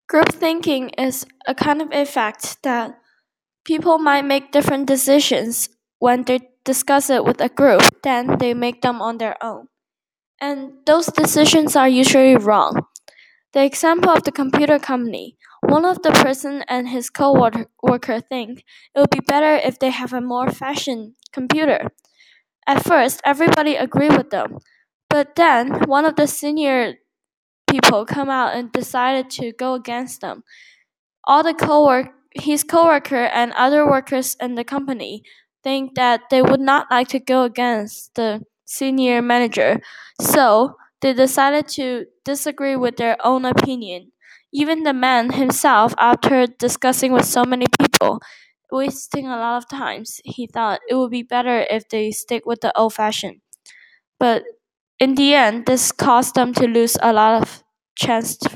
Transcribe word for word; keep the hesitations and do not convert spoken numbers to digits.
Group thinking is a kind of effect that people might make different decisions when they discuss it with a group than they make them on their own. And those decisions are usually wrong. The example of the computer company. One of the person and his co-worker think it would be better if they have a more fashion computer. At first, everybody agreed with them, but then one of the senior people come out and decided to go against them. All the co-work his coworker and other workers in the company think that they would not like to go against the senior manager, so they decided to disagree with their own opinion. Even the man himself, after discussing with so many people, wasting a lot of times, he thought it would be better if they stick with the old fashioned. But in the end, this caused them to lose a lot of chance